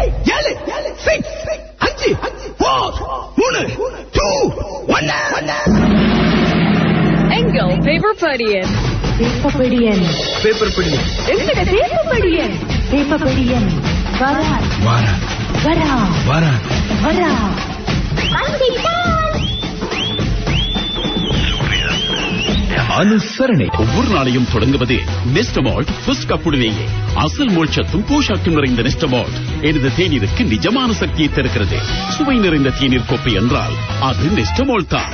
7 6 5 4 3 2 1 எங்கள் பேப்பர் படியன் அனுசரணை ஒவ்வொரு நாளையும் தொடங்குவது நெஸ்டமால்ட் ஃபர்ஸ்ட் கப்புடனேயே. அசல் மோட்சத்தும் போஷாக்கும் நிறைந்த நெஸ்டமால்ட் எனது தேநீருக்கு நிஜமான சக்தியை தருகிறது. சுவை நிறைந்த தேநீர் கோப்பை என்றால் அது நெஸ்டமால்ட் தான்.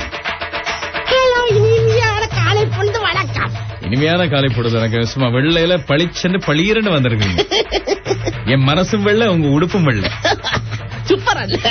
இனிமையான காலை பொழுது எனக்கு சும்மா வெள்ளையில பளிச்சென்று பளியரன்னு வந்திருக்கீங்க. என் மனசும் வெள்ள, உங்க உடுப்பும் வெள்ள. சூப்பர் அல்ல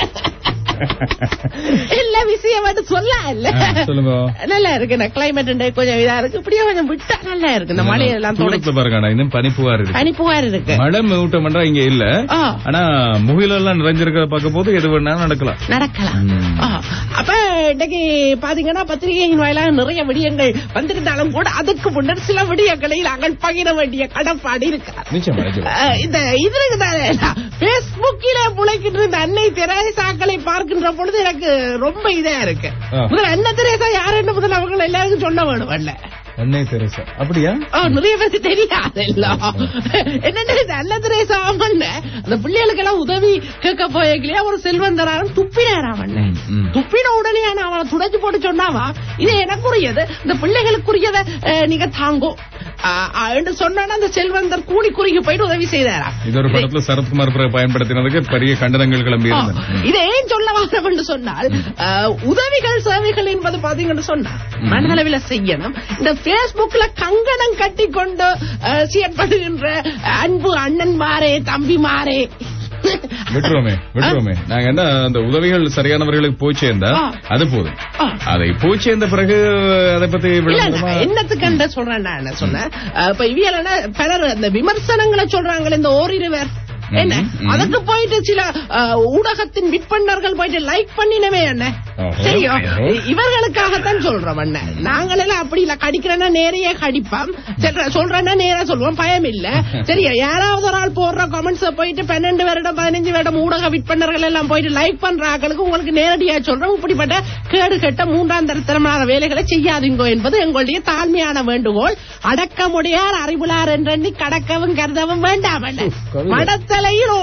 எல்லா விஷயம் வந்து சொல்ல இல்ல. சொல்லுங்க. நல்லா இருக்கு. கிளைமேட் கொஞ்சம் இதா இருக்கு. இப்படியே கொஞ்சம் விட்டா நல்லா இருக்கு. இந்த மழையெல்லாம் தொடர்ந்து பாருங்க. இன்னும் பனிப்புகார் இருக்கு. மழை மூட்டம் பண்றா இங்க இல்ல. ஆனா முகிலெல்லாம் நிறைஞ்சிருக்கிறத பார்க்க போது எது வேணாலும் நடக்கலாம். அப்ப இன்னைக்கு பாத்தீங்கன்னா பத்திரிகையின் வாயிலாக நிறைய விடயங்கள் வந்திருந்தாலும் கூட அதுக்கு முன்னர் சில விடயங்களை நாங்கள் பகிர வேண்டிய கடப்பாடு இருக்கு. இந்த இது இருக்குதானே பேஸ்புக்கில முளைக்கிட்டு இருந்த அன்னை தெரேசாக்களை பார்க்கின்ற பொழுது எனக்கு ரொம்ப இதா இருக்கு. முதல்ல அன்னை தெரேசா யாருன்னு முதல்ல அவங்க எல்லாருக்கும் சொல்ல வேணும். அன்னை தெரேசா அப்படியா? நிறைய பேருக்கு தெரியாது. என்னன்னு அன்னை தெரேசா அந்த பிள்ளைகளுக்கு எல்லாம் உதவி கேட்க போயலையா ஒரு செல்வந்தராக துப்பினாராம். துப்பின உடனே அவனை துடைச்சு போட்டு சொன்னாவா இது எனக்குரியது, இந்த பிள்ளைகளுக்குரியதை நீங்க தாங்கோ சொன்னா அந்த செல்வந்தர் கூடி குறுகி போயிட்டு உதவி செய்தாரா. இது ஒரு படத்துல சரத்குமார் பயன்படுத்தினதுக்கு பெரிய கண்டனங்கள் கிளம்பி. இதை ஏன் சொல்ல வாரம் என்று சொன்னால் உதவிகள் சேவைகள் என்பது பாத்தீங்கன்னு சொன்னா மனதளவில் செய்யணும். இந்த பேஸ்புக்ல கங்கணம் கட்டி கொண்டு செயற்படுகின்ற அன்பு அண்ணன் மாறே தம்பி மாறே விட்டுருவோமே. நாங்க என்ன அந்த உதவிகள் சரியானவர்களுக்கு போய் சேர்ந்தா அது போதும். அதை போய் சேர்ந்த பிறகு அதை பத்தி என்னத்துக்கு சொல்றேன். நான் என்ன சொன்னேன், இப்ப இவியல பலர் அந்த விமர்சனங்களை சொல்றாங்க. இந்த ஓரிரு பேர் என்ன அதுக்கு போயிட்டு சில ஊடகத்தின் விற்பனர்கள் போயிட்டு லைக் பண்ணினவே என்ன சரியோ இவர்களுக்காகத்தான் சொல்றோம். நாங்கள் எல்லாம் அப்படி இல்ல. கடிக்கிறேன்னா நேரையே கடிப்போம், சொல்றேன்னா நேரா சொல்லுவோம், பயம் இல்ல. சரியா யாராவது ஒரு ஆள் போடுற கமெண்ட்ஸ் போயிட்டு 12 வருடம் 15 வருடம் ஊடக விற்பனர்கள் எல்லாம் போயிட்டு லைக் பண்ற ஆட்களுக்கு உங்களுக்கு நேரடியா சொல்றோம், இப்படிப்பட்ட கேடு கெட்ட மூன்றாம் தரத்தரமான வேலைகளை செய்யாதீங்கோ என்பது எங்களுடைய தாழ்மையான வேண்டுகோள். அடக்கமுடையார் அறிவுளார் என்றெண்ணி கடக்கவும் கருதவும் வேண்டாம். மடத்த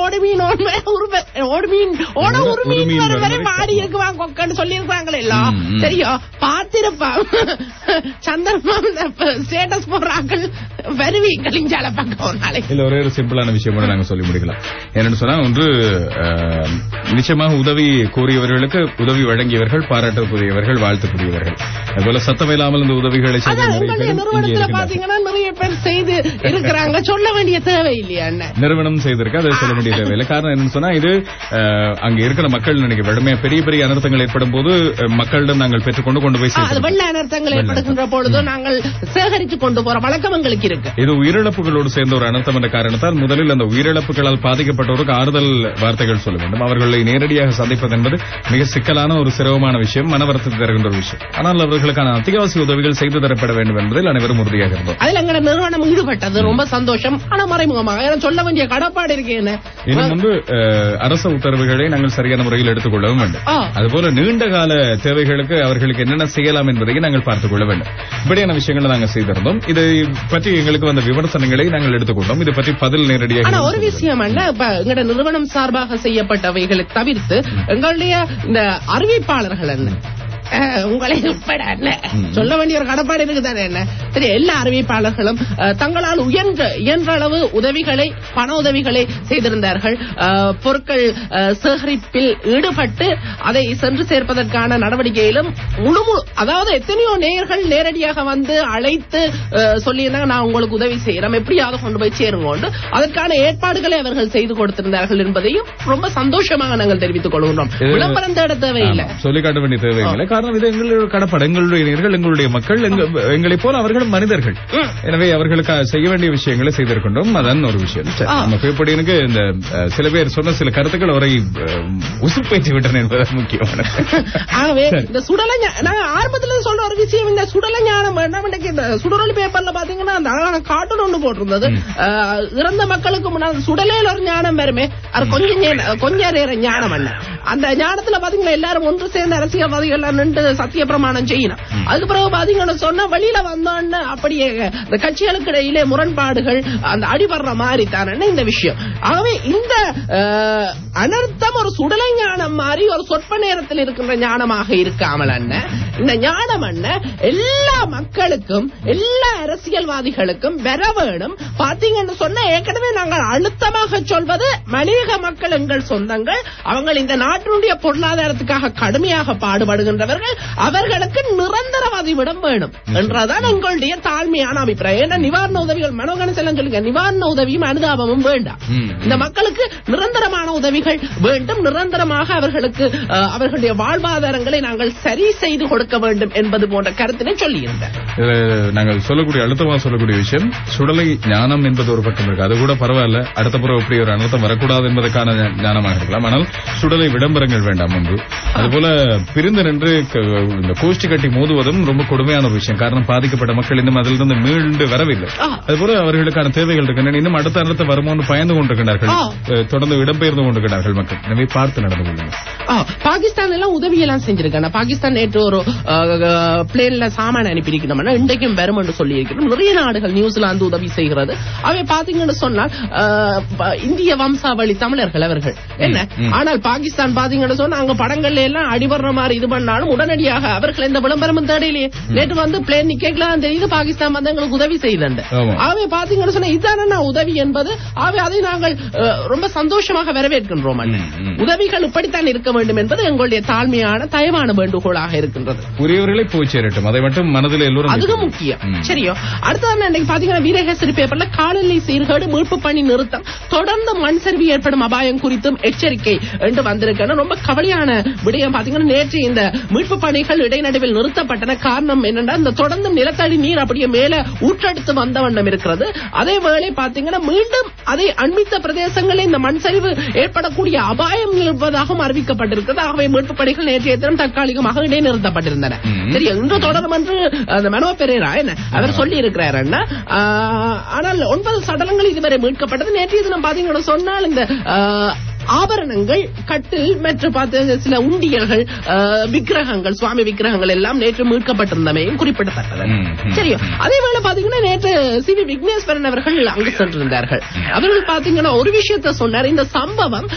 சொல்லிருக்காங்களே எல்லாம் சரியா பார்த்திருப்பான். சந்திரபாபு ஸ்டேட்டஸ் போடுறாங்க வருவீங்க பக்கம். ஒரே ஒரு சிம்பிளான விஷயம் நாங்க சொல்லி முடிக்கலாம். என்னன்னு சொன்னா ஒன்று நிச்சயமாக உதவி கோரியவர்களுக்கு உதவி வழங்கியவர்கள் பாராட்டக்கூடியவர்கள் வாழ்த்துக்கூடியவர்கள். அதுபோல சத்தமில்லாமல் இந்த உதவிகளை நிறுவனத்தில் பாத்தீங்கன்னா நிறைய பேர் செய்து இருக்கிறாங்க. சொல்ல வேண்டிய தேவை இல்லையா? நிறுவனம் செய்திருக்க அதை சொல்ல வேண்டிய தேவையில்லை. காரணம் என்னன்னு சொன்னா இது அங்க இருக்கிற மக்கள் நினைக்க பெரிய பெரிய அனர்த்தங்கள் ஏற்படும் போது மக்களிடம் நாங்கள் பெற்றுக்கொண்டு கொண்டு போய் வெள்ள அனர்த்தங்கள் ஏற்படுகின்ற பொழுது நாங்கள் சேகரித்து கொண்டு போற வழக்கம் எங்களுக்கு இருக்கு. இது உயிரிழப்புகளோடு சேர்ந்த ஒரு அனர்த்தம் என்ற காரணத்தால் முதலில் அந்த உயிரிழப்புகளால் பாதிக்கப்பட்டவருக்கு ஆறுதல் வார்த்தைகள் சொல்ல வேண்டும். அவர்களை நேரடியாக சந்திப்பது என்பது மிக சிக்கலான ஒரு சிரமமான விஷயம், மன வருத்தத்தை தருகின்ற ஒரு விஷயம். ஆனால் அவர்களுக்கான அத்தியாவசிய உதவிகள் செய்து தரப்பட வேண்டும் என்பதில் அனைவரும் உறுதியாக இருந்தோம். அதில் எங்க நிறுவனம் ஈடுபட்டது ரொம்ப சந்தோஷம். ஆனா மறைமுகமாக சொல்ல வேண்டிய கடப்பாடு இருக்கு. இன்னும் வந்து அரசு உத்தரவுகளை நாங்கள் சரியான முறையில் எடுத்துக் கொள்ளவும் வேண்டும். அதுபோல நீண்ட கால தேவைகளுக்கு அவர்களுக்கு என்னென்ன செய்யலாம் என்பதையும் நாங்கள் பார்த்துக் கொள்ள வேண்டும். இப்படியான விஷயங்களை நாங்கள் செய்திருந்தோம். இதை பற்றி எங்களுக்கு வந்த விமர்சனங்களை நாங்கள் எடுத்துக்கொண்டோம். இதை பற்றி பதில் நேரடியாக ஒரு விஷயம் எங்களுடைய நிறுவனம் சார்பாக செய்யப்பட்டவைகளை தவிர்த்து எங்களுடைய இந்த அறிவிப்பாளர்கள் உங்களை உட்பட சொல்ல வேண்டிய ஒரு கடப்பாடு இருக்குதானே என்ன சரி. எல்லா அறிவிப்பாளர்களும் தங்களால் இயன்ற அளவு உதவிகளை பண உதவிகளை செய்திருந்தார்கள். பொருட்கள் சேகரிப்பில் ஈடுபட்டு அதை சென்று சேர்ப்பதற்கான நடவடிக்கையிலும் அதாவது எத்தனையோ நேயர்கள் நேரடியாக வந்து அழைத்து சொல்லியிருந்தாங்க நான் உங்களுக்கு உதவி செய்யறோம் எப்படியாவது கொண்டு போய் சேருங்க. அதற்கான ஏற்பாடுகளை அவர்கள் செய்து கொடுத்திருந்தார்கள் என்பதையும் ரொம்ப சந்தோஷமாக நாங்கள் தெரிவித்துக் கொள்கிறோம். விளம்பரம் தேட தேவையில்லை, சொல்லி காட்ட வேண்டிய தேவையில்லை. காரணம் இது எங்களுடைய கடப்பாடு, எங்களுடைய நேயர்கள், எங்களுடைய மக்கள், எங்களைப் போல அவர்களும் மனிதர்கள். எனவே அவர்களுக்கு செய்ய வேண்டிய விஷயங்களை செய்திருக்கின்றோம். அதான் ஒரு விஷயம். நம்ம பேப்படினுக்கு இந்த சில பேர் சொன்ன சில கருத்துக்கள் அவரை உசுப்பேற்றி விட்டன என்பது முக்கியமான. ஆகவே இந்த சுடல நான் ஆரம்பத்துல சொல்ற ஒரு விஷயம், இந்த சுடல ஞானம் இந்த சுடரொலி பேப்பர்ல பாத்தீங்கன்னா அந்த அழகான கார்ட்டூன் ஒன்று போட்டிருந்தது. இறந்த மக்களுக்கு முன்னாடி சுடலையில ஒரு ஞானம் வருமே, அது கொஞ்ச நேர ஞானம் அல்ல. அந்த ஞானத்துல பாத்தீங்கன்னா எல்லாரும் ஒன்று சேர்ந்த அரசியல்வாதிகள் நின்று சத்திய பிரமாணம் செய்யணும். அதுக்கு பிறகு பாத்தீங்கன்னா சொன்னா வெளியில வந்தோன்னு அப்படியே இந்த கட்சிகளுக்கு இடையிலே முரண்பாடுகள் அந்த அடிபடுற மாதிரி தானே இந்த விஷயம். ஆகவே இந்த அனர்த்தம் ஒரு சுடலை ஞானம் மாதிரி ஒரு சொற்ப நேரத்தில் இருக்கின்ற ஞானமாக இருக்காமல் இந்த ஞானம் எல்லா மக்களுக்கும் எல்லா அரசியல்வாதிகளுக்கும் பெற வேணும். பாத்தீங்கன்னு சொன்ன ஏற்கனவே நாங்கள் அழுத்தமாக சொல்வது மனித மக்கள் எங்கள் சொந்தங்கள், அவங்க இந்த நாட்டினுடைய பொருளாதாரத்துக்காக கடுமையாக பாடுபடுகின்றவர்கள், அவர்களுக்கு நிரந்தர வதிவிடம் வேணும் என்றதான் எங்களுடைய தாழ்மையான அபிப்பிராயம். ஏன்னா நிவாரண உதவிகள் மனோகணசெல்லாம் சொல்லுங்க, நிவாரண உதவியும் அனுதாபமும் வேண்டாம். இந்த மக்களுக்கு நிரந்தரமான உதவிகள் வேண்டும், நிரந்தரமாக அவர்களுக்கு அவர்களுடைய வாழ்வாதாரங்களை நாங்கள் சரி செய்து கொடுக்க வேண்டும் என்பது போன்ற கருத்தினை சொல்லியிருந்தேன். நாங்கள் சொல்லக்கூடிய அழுத்தமாக சொல்லக்கூடிய விஷயம் சுடலை ஞானம் என்பது ஒரு பக்கம் இருக்கு. அது கூட பரவாயில்ல, அடுத்த புறம் இப்படி ஒரு அனர்த்தம் வரக்கூடாது என்பதற்கான ஞானமாக இருக்கலாம். ஆனால் சுடலை விளம்பரங்கள் வேண்டாம் ஒன்று. அதுபோல பிரிந்து நின்று இந்த கோஷ்டி கட்டி மோதுவதும் ரொம்ப கொடுமையான ஒரு விஷயம். காரணம் பாதிக்கப்பட்ட மக்கள் இன்னும் அதிலிருந்து மீண்டு வரவில்லை. அதுபோல அவர்களுக்கான தேவைகள் இருக்கின்றன. இன்னும் அடுத்த அனர்த்தம் வருமோன்னு பயந்து கொண்டிருக்கிறார்கள், தொடர்ந்து இடம்பெயர்ந்து கொண்டிருக்கிறார்கள் மக்கள். எனவே பார்த்து நடந்து கொள்ளுங்கள். பாகிஸ்தான் எல்லாம் உதவி எல்லாம் செஞ்சிருக்காங்க. பாகிஸ்தான் நேற்று ஒரு பிளேன்ல சாமான அனுப்பியிருக்கணும், இன்றைக்கும் வரும் என்று சொல்லி இருக்கிறோம். நிறைய நாடுகள் நியூசிலாந்து உதவி செய்கிறது. அவை பாத்தீங்கன்னு சொன்னால் இந்திய வம்சாவளி தமிழர்கள் அவர்கள் என்ன. ஆனால் பாகிஸ்தான் பாத்தீங்கன்னு சொன்னா அங்க படங்கள்ல எல்லாம் அடிபடுற மாதிரி இது பண்ணாலும் உடனடியாக அவர்கள் எந்த விளம்பரமும் தேடையிலேயே. நேற்று வந்து பிளேன் நிக்கலாம் தெரியுது பாகிஸ்தான் வந்து எங்களுக்கு உதவி செய்தண்டு. அவை பாத்தீங்கன்னு சொன்னா இதுதான உதவி என்பது. அவை அதை நாங்கள் ரொம்ப சந்தோஷமாக வரவேற்கின்றோம். உதவிகள் இப்படித்தான் இருக்க வேண்டும் என்பது எங்களுடைய தாழ்மையான தயவான வேண்டுகோளாக இருக்கின்றது. உரியவர்களை போய் சேரட்டும், அதை மட்டும் மனதில் எல்லோரும் அதுக்கு முக்கியம். சரியோ, அடுத்தது பாத்தீங்கன்னா வீரகேசரி பேப்பர்ல காலநிலை சீர்கேடு மீட்பு பணி நிறுத்தம், தொடர்ந்து மண் சரிவு ஏற்படும் அபாயம் குறித்தும் எச்சரிக்கை என்று வந்திருக்க ரொம்ப கவலையான விடயம். பாத்தீங்கன்னா நேற்று இந்த மீட்பு பணிகள் இடைநடுவில் நிறுத்தப்பட்டன. காரணம் என்னன்னா இந்த தொடர்ந்து நிலத்தடி நீர் அப்படியே மேல ஊற்றெடுத்து வந்த வண்ணம் இருக்கிறது. அதே வேளை பாத்தீங்கன்னா மீண்டும் அதை அண்மித்த பிரதேசங்களில் இந்த மண் சரிவு ஏற்படக்கூடிய அபாயம் இருப்பதாகவும் அறிவிக்கப்பட்டிருக்கிறது. ஆகவே மீட்பு பணிகள் நேற்றைய தினம் தற்காலிகமாக இடைநிறுத்தப்பட்டிருந்தன. சரி, இன்று தொடரும் என்று அந்த மனோ பெரேரா அவர் சொல்லி இருக்கிறார். ஆனால் 9 சடலங்கள் இதுவரை மீட்கப்பட்டது. நேற்றைய தினம் பாத்தீங்கன்னா சொன்னால் இந்த ஆபரணங்கள், கட்டில் மற்றும் சில உண்டியல்கள், விக்கிரகங்கள், சுவாமி விக்கிரகங்கள் எல்லாம் நேற்று மீட்கப்பட்டிருந்தமையும் குறிப்பிடத்தக்கது. சரியோ, அதே வேளை பாத்தீங்கன்னா நேற்று சி.வி. விக்னேஸ்வரன் அவர்கள் அங்கு சென்றிருந்தார்கள். அவர்கள் பாத்தீங்கன்னா ஒரு விஷயத்தை சொன்னார். இந்த சம்பவம்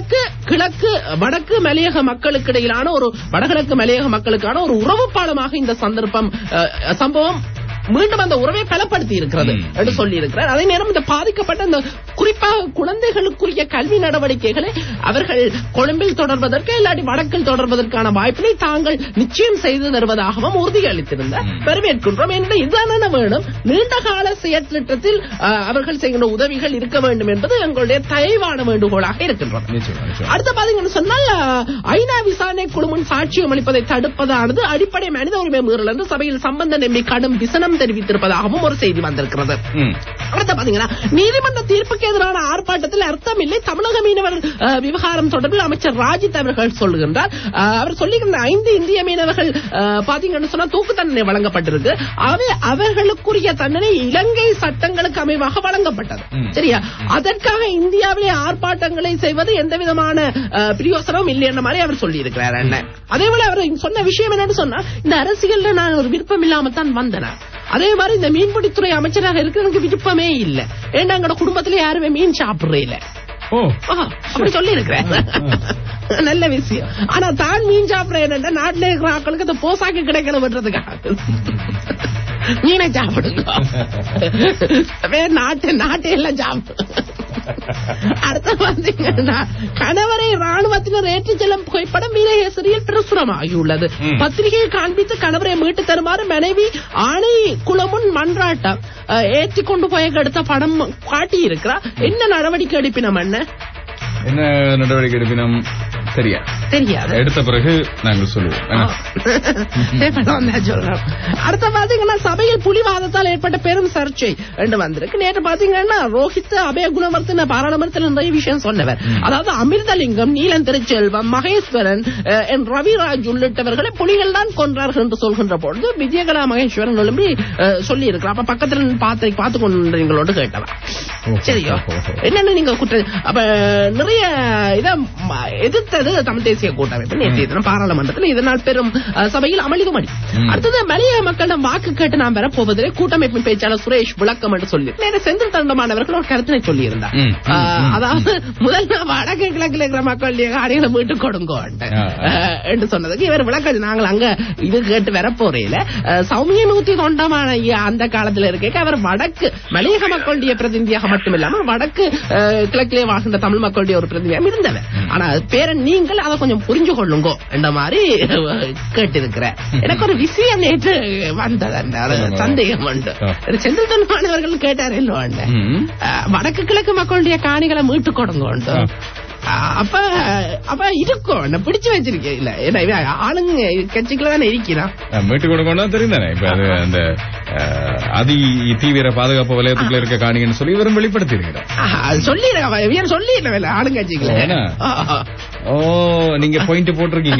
வடக்கு மலையக மக்களுக்கு இடையிலான ஒரு வடகிழக்கு மலையக மக்களுக்கான ஒரு உறவு பாலமாக இந்த சம்பவம் மீண்டும் அந்த உறவை பலப்படுத்தி இருக்கிறது என்று சொல்லி இருக்கிறார். அதே நேரம் இந்த பாதிக்கப்பட்ட இந்த குறிப்பாக குழந்தைகளுக்குரிய கல்வி நடவடிக்கைகளை அவர்கள் கொழும்பில் தொடர்வதற்கு இல்லாட்டி வடக்கில் தொடர்வதற்கான வாய்ப்பினை தாங்கள் நிச்சயம் செய்து தருவதாகவும் உறுதியளித்திருந்தார். வரவேற்கின்றோம். ஏனென்றால் இதுதான வேணும், நீண்ட கால செயற்திட்டத்தில் அவர்கள் செய்கின்ற உதவிகள் இருக்க வேண்டும் என்பது எங்களுடைய தயவான வேண்டுகோளாக இருக்கின்றோம். அடுத்த பாத்தீங்கன்னு சொன்னால் ஐநா விசாரணை குழுவின் சாட்சியம் அளிப்பதை தடுப்பதானது அடிப்படை மனித உரிமை மீறல் என்று சபையில் சம்பந்தன் எம்பி கடும் விசனம் தெரிவித்திருப்பதாகவும் ஒரு செய்தி வந்திருக்கிறது. அடுத்த பாத்தீங்கன்னா நீதிமன்ற தீர்ப்புக்கு எதிரான ஆர்ப்பாட்டத்தில் அர்த்தம் இல்லை, தமிழக மீனவர் விவகாரம் தொடர்பில் அமைச்சர் ராஜித் அவர்கள் சொல்லுகின்றார். அவர் சொல்லுகின்ற 5 இந்திய மீனவர்கள் பாத்தீங்கன்னு சொன்னா தூக்கு தண்டனை வழங்கப்பட்டிருக்கு. அவர்களுக்குரிய தண்டனை இலங்கை சட்டங்களுக்கு அமைவாக வழங்கப்பட்டது. சரியா, அதற்காக இந்தியாவிலே ஆர்ப்பாட்டங்களை செய்வது எந்த விதமான பிரயோசனமும் இல்லை என்ற மாதிரி அவர் சொல்லி இருக்கிறார். அதேபோல அவர் சொன்ன விஷயம் என்னன்னு சொன்னா, இந்த அரசியல்ல நான் ஒரு விருப்பம் இல்லாம தான் வந்தேன். அதே மாதிரி இந்த மீன்பிடித்துறை அமைச்சராக இருக்க எனக்கு விருப்பமே இல்ல. ஏன்னா எங்களோட குடும்பத்தில யாருமே மீன் சாப்பிடுறே இல்ல. அப்படி சொல்லி இருக்கிறேன். நல்ல விஷயம். ஆனா தான் மீன் சாப்பிட என்னன்னா நாட்டில இருக்கிற ஆட்களுக்கு அந்த போசாக்கு கிடைக்கணும்ன்றதுக்காக மீனை சாப்பிடுங்க, நாட்டை எல்லாம் சாப்பிடு. அடுத்த பாத்தீங்கன்னா கணவரை ராணுவத்தினர் ஏற்றிச் செல்லும் புகைப்படம் வீரகேசரியில் பிரசுரமாகியுள்ளது. பத்திரிகையை காண்பித்து கணவரை மீட்டு தருமாறு மனைவி ஆணை குளமுன் மன்றாட்டம் ஏற்றி கொண்டு போய் எடுத்த படம் காட்டியிருக்கிறார். என்ன நடவடிக்கை எடுப்பினம்? என்ன நடவடிக்கை எடுப்பினம் சரியா தெரியாது. எடுத்த பிறகு நாங்கள் சொல்லுவோம். சொல்றோம். அடுத்த பாத்தீங்கன்னா சபையில் புலிவாதத்தால் ஏற்பட்ட பெரும் சர்ச்சை என்று வந்திருக்கு. நேற்று பாத்தீங்கன்னா ரோஹித் அபய குணவர்த்தன பாராளுமன்றத்தில் நிறைய விஷயம் சொன்னவர். அதாவது அமிர்தலிங்கம், நீலன் திருச்செல்வம், மகேஸ்வரன், ரவிராஜ் உள்ளிட்டவர்களை புலிகள் தான் கொன்றார்கள் என்று சொல்கின்ற பொழுது விஜயகலா மகேஸ்வரன் எழும்பி சொல்லி இருக்கிறார். அப்ப பக்கத்தில் பார்த்து கொண்டீங்களோடு கேட்டவா சரியோ என்னன்னு நீங்க அப்ப நிறைய இதை எதிர்த்தது தமிழ் தேசிய கூட்டமைப்பு நேற்றைய தினம் பாராளுமன்றத்தில். இதனால் பெரும் சபையில் அமளிதும் அடி. அடுத்தது மலையக மக்களிடம் வாக்கு கேட்டு நாம் பெறப்போவதிலே கூட்டமைப்பின் பேச்சாளர் சுரேஷ் விளக்கம் என்று சொல்லி நேற்று செந்தில் தண்டமானவர்கள் ஒரு கருத்தினை சொல்லியிருந்தார். அதாவது முதல் வடக்கு கிழக்கில் இருக்கிற மக்களுடைய காரியங்களை மீட்டுக் கொடுங்க என்று சொன்னதுக்கு இவர் விளக்கம் நாங்கள் அங்க இது கேட்டு வரப்போறையில சௌமியமூர்த்தி தொண்டமான அந்த காலத்தில் இருக்க அவர் வடக்கு மலையக மக்களுடைய பிரதிநிதியாக மட்டுமில்லாமல் வடக்கு கிழக்கிலே வாழ்கின்ற தமிழ் மக்களுடைய ஒரு பிரதிநிதியாக இருந்தவர். ஆனா பேரன் நீங்கள் அதை கொஞ்சம் புரிஞ்சு கொள்ளுங்கோ என்ற மாதிரி கேட்டிருக்கிற எனக்கு ஒரு விஷயம் நேற்று வந்தது சந்தேகம் உண்டு. செந்தில் தொண்டமானவர்கள் கேட்டார் இல்ல வடக்கு கிழக்கு மக்களுடைய காணிகளை மீட்டுக் கொடுங்க. அப்ப இருக்கும் பிடிச்சு வச்சிருக்கேன் இல்ல ஏன்னா ஆளுங்க கட்சிக்குள்ள தானே இருக்கிறான் மீட்டு கொடுக்கணும் தெரியும் தானே. இப்ப அது அந்த அதி தீவிர பாதுகாப்பு வலயத்துக்குள்ள இருக்க காணிகன்னு சொல்லி இவரும் வெளிப்படுத்தி இருக்கிறார். சொல்லிடுறேன் ஆளுங்கட்சிக்குள்ள. ஓ நீங்க பாயிண்ட் போட்டிருக்கீங்க.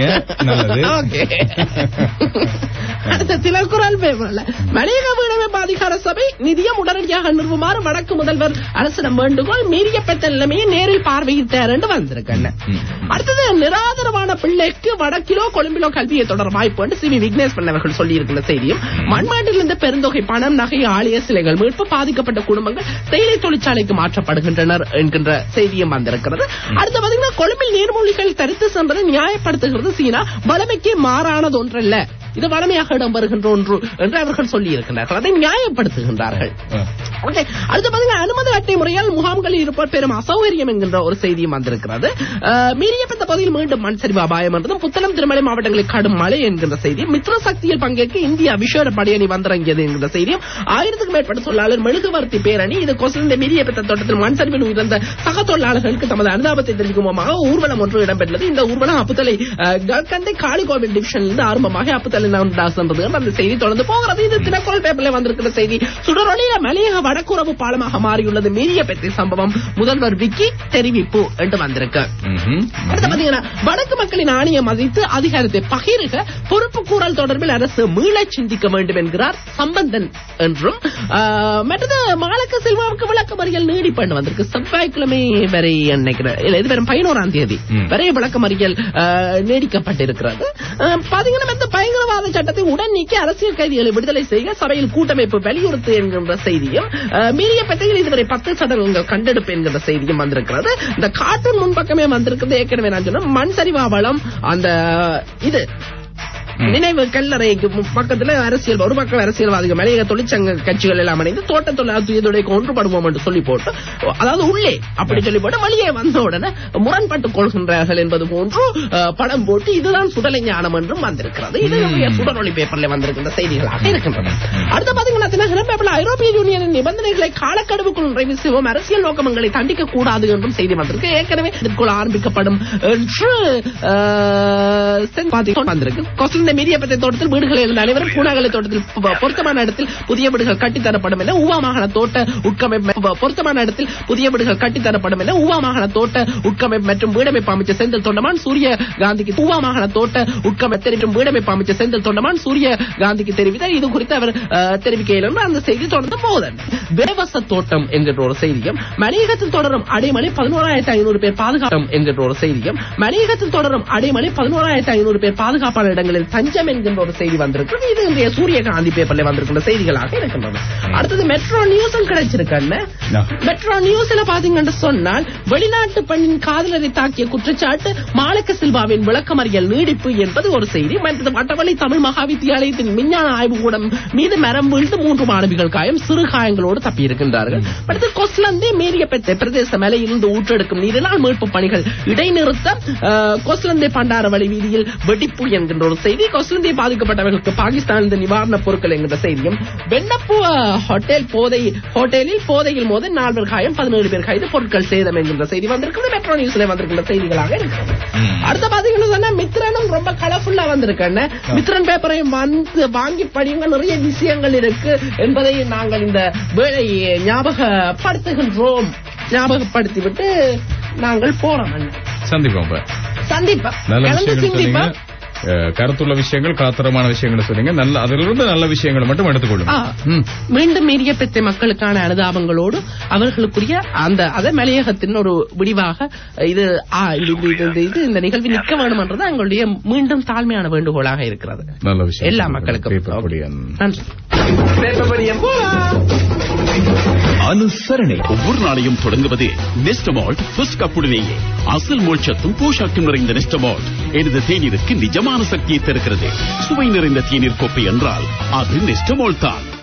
அடுத்த திருக்குறள் பேப்பர்ல மலையக வீடமை பாதிகார சபை நிதியம் உடனடியாக நிறுவுமாறு வடக்கு முதல்வர் அரசிடம் வேண்டுகோள். மீறிய பெற்ற நிலைமையை நேரில் பார்வையிட்டார் என்று வந்திருக்கேன். அடுத்தது நிராதரவான பிள்ளைக்கு வடக்கிலோ கொழும்பிலோ கல்வியை தொடர வாய்ப்பு என்று சி வி விக்னேஷ் அவர்கள் சொல்லியிருக்கிற செய்தியும் மண்மாட்டிலிருந்து பெருந்தொகை பணம் நகை ஆலய சிலைகள் மீட்பு பாதிக்கப்பட்ட குடும்பங்கள் தேயிலை தொழிற்சாலைக்கு மாற்றப்படுகின்றனர் என்கின்ற செய்தியும் வந்திருக்கிறது. அடுத்து பாத்தீங்கன்னா கொழும்பில் நீர்மூழ்கிகள் தரித்து சென்றதை நியாயப்படுத்துகிறது சீனா. வளமைக்கு மாறானது ஒன்றல்ல, இது வளமையாக இடம்பெறுகின்ற ஒன்று என்று அவர்கள் சொல்லி இருக்கின்றார்கள். அதை நியாயப்படுத்துகின்றார்கள். அடுத்து பாத்தீங்கன்னா அனுமதி அட்டை முறையால் முகாம்களில் இருப்போர் பெரும் அசௌகரியம் என்கின்ற ஒரு செய்தியும் வந்திருக்கிறது. மீறியப்பட்ட பகுதியில் மீண்டும் மண் சரிவு அபாயம் என்றதும் புத்தளம் திருமலை மாவட்டங்களில் கடும் மழை என்கின்ற செய்தியும் மித்ர சக்தியில் பங்கேற்க இந்தியா விசேட படையணி வந்திறங்கியது என்கின்ற செய்தியும் 1000க்கும் மேற்பட்ட தொழிலாளர் மெழுகுவர்த்தி பேரணி இது கொசலிந்த மீறியப்பட்ட தோட்டத்தில் மண் சரிவில் உயிர்ந்த சக தொழிலாளர்களுக்கு தமது அனுதாபத்தை தெரிவிக்கும் முகமாக ஊர்வலம் ஒன்று இடம்பெற்றது. இந்த ஊர்வலம் அப்புத்தலை கல்கந்தை காளிகோவில் டிவிஷனிலிருந்து ஆரம்பமாக அப்புத்தலை அந்த செய்தி தொடர்ந்து போகிறது. இது தினக்குரல் பேப்பர்ல வந்திருக்கிற செய்தி. சுடரொலிய மலையக வடக்குறவு பாலமாக மாறியுள்ளது மீறிய பெற்ற சம்பவம் முதல்வர் விக்கி தெரிவிப்பு என்று வந்திருக்கு. அடுத்து பாத்தீங்கன்னா வடக்கு மக்களின் ஆணையை மதித்து அதிகாரத்தை பகிருக பொறுப்பு கூறல் தொடர்பில் அரசு மீள சிந்திக்க வேண்டும் என்கிறார் சம்பந்தன் என்றும். மற்றது மாலக்க செல்வாவுக்கு விளக்கமறியல் நீடிப்பு வந்திருக்கு. செவ்வாய்க்கிழமை வரை இது வெறும் 11ஆம் தேதி வரை விளக்கமறியல் நீடிக்கப்பட்டிருக்கிறது. பாத்தீங்கன்னா இந்த பயங்கரவாத சட்டத்தை உடன் நீக்கி அரசியல் கைதிகளை விடுதலை செய்ய சபையில் கூட்டமைப்பு வலியுறுத்து என்கின்ற செய்தியும் மீறிய பெற்றையில் இதுவரை 10 சடலங்கள் கண்டெடுப்பு என்கின்ற செய்தியும் வந்திருக்கிறது. இந்த கார்ட்டூன் முன்பக்கமே வந்திருக்கிறது. ஏற்கனவே நான் சொன்ன மண் சரிவாவளம் அந்த இது நினைவு கல்லறைக்கு பக்கத்துல அரசியல் ஒரு பக்கம் அரசியல்வாதிகள் மலையக தொழிற்சங்க கட்சிகள் எல்லாம் இணைந்து தோட்ட தொழிலாளர்களுக்கு ஒன்றுபடுவோம் என்று சொல்லி போட்டு அதாவது உள்ளே அப்படி சொல்லி போட்டு வெளியே வந்த உடனே முரண்பட்டுக் கொள்கின்றார்கள் என்பது போன்று படம் போட்டு இதுதான் சுடலை ஞானம் என்றும் வந்திருக்கிறது. இது சுடரொளி பேப்பர்ல வந்திருக்கின்ற செய்திகளாக இருக்கின்றன. அடுத்த பாத்தீங்கன்னா தினகரன் பேப்பர்ல ஐரோப்பிய யூனியனின் நிபந்தனைகளை காலக்கெடுவுக்குள் நிறைவு செய்வோம் அரசியல் நோக்கங்களை தண்டிக்க கூடாது என்றும் செய்தி வந்திருக்கு. ஏற்கனவே இதற்குள் ஆரம்பிக்கப்படும் என்று வந்திருக்கு. இந்த மீறியப்பட்ட தோட்டத்தில் வீடுகள் இருந்த அனைவரும் பூனாகலை தோட்டத்தில் பொருத்தமான இடத்தில் புதிய வீடுகள் கட்டித்தரப்படும் என ஊவா மாகாண தோட்ட உட்கமைப்பு பொருத்தமான இடத்தில் புதிய வீடுகள் கட்டித்தரப்படும் என ஊவா மாகாண தோட்ட உட்கமைப்பு மற்றும் வீடமைப்பு அமைச்சர் செந்தில் தொண்டமான் சூரிய காந்திக்கு ஊவா மாகாண தோட்ட உட்கமைப்பு மற்றும் வீடமைப்பு அமைச்சர் செந்தில் தொண்டமான் சூரிய காந்திக்கு தெரிவித்தார். இது குறித்து அவர் தெரிவிக்கையில் அந்த செய்தி தொடர்ந்து போதன் வேவச தோட்டம் என்கின்ற ஒரு செய்தியும் மலையகத்தில் தொடரும் அடைமலை 11,500 பேர் பாதுகாப்பு என்கின்ற ஒரு செய்தியும் மலையகத்தில் தொடரும் அடைமலை 11,500 பேர் பாதுகாப்பான இடங்களில் தஞ்சம் என்கின்ற ஒரு செய்தி வந்திருக்கு. இது இன்றைய சூரியகாந்தி பேப்பர்ல வந்திருக்கின்ற செய்திகளாக இருக்கின்றன. அடுத்தது மெட்ரோ நியூஸும் கிடைச்சிருக்கேன். மெட்ரோ நியூஸ்ல பாத்தீங்கன்னு சொன்னால் வெளிநாட்டு பெண்ணின் காதலரை தாக்கிய குற்றச்சாட்டு மாலக்க சில்வாவின் விளக்கமறியல் நீடிப்பு என்பது ஒரு செய்தி. மற்றது வட்டவள்ளி தமிழ் மகாவித்தியாலயத்தின் விஞ்ஞான ஆய்வுக்கூடம் மீது மரம் வீழ்ந்து 3 மாணவிகள் காயம் சிறு காயங்களோடு தப்பியிருக்கின்றார்கள். அடுத்து கொஸ்லந்தே மேரியப்பெத்த பிரதேச மலையிலிருந்து ஊற்றெடுக்கும் நீரினால் மீட்பு பணிகள் இடைநிறுத்தம். கொஸ்லந்தே பண்டாரவழி வீதியில் வெடிப்பு என்கின்ற ஒரு செய்தி. கொசுந்தி பாதிக்கப்பட்டவர்களுக்கு பாகிஸ்தான் நிவாரணப் பொருட்கள் என்கிற செய்தியும், வெண்ணப்பூ ஹோட்டலில் போதையில் மோத 4 பேர் காயம், 17 பேர் கைது, பொருட்கள் சேதம் என்கிற செய்தி வந்திருக்கிறது. மெட்ரோ நியூஸ்ல வந்திருக்கிற செய்திகளாக இருக்கிறது. அடுத்த பாத்தீங்கன்னா மித்ரனும் ரொம்ப கலர்ஃபுல்லா வந்திருக்கேன். மித்ரன் பேப்பரையும் வாங்கி படிங்க, நிறைய விஷயங்கள் இருக்கு என்பதை நாங்கள் இந்த வேளை ஞாபகப்படுத்திவிட்டு நாங்கள் போறோம். சந்திப்பா கருத்துள்ள விஷயங்கள், காத்திரமான விஷயங்களை சொன்னீங்க. அதிலிருந்து நல்ல விஷயங்களை மட்டும் எடுத்துக்கொள்ளுங்க. மீண்டும் மீறிய பெற்ற மக்களுக்கான அனுதாபங்களோடு அவர்களுக்குரிய அந்த மலையகத்தின் ஒரு விடிவாக இந்த நிகழ்வு நிற்க வேண்டும் என்றது எங்களுடைய மீண்டும் தாழ்மையான வேண்டுகோளாக இருக்கிறது. நல்ல விஷயம் எல்லா மக்களுக்கும் நன்றி. அனுசரணை ஒவ்வொரு நாளையும் தொடங்குவது நெஸ்டமால்ட் ஃபர்ஸ்ட் கப்புடனேயே. அசல் மோட்சத்தும் போஷாக்கும் நிறைந்த நெஸ்டமால்ட் எனது தேநீருக்கு நிஜமான சக்தியை தருகிறது. சுவை நிறைந்த தேநீர் கோப்பை என்றால் அது நெஸ்டமால்ட் தான்.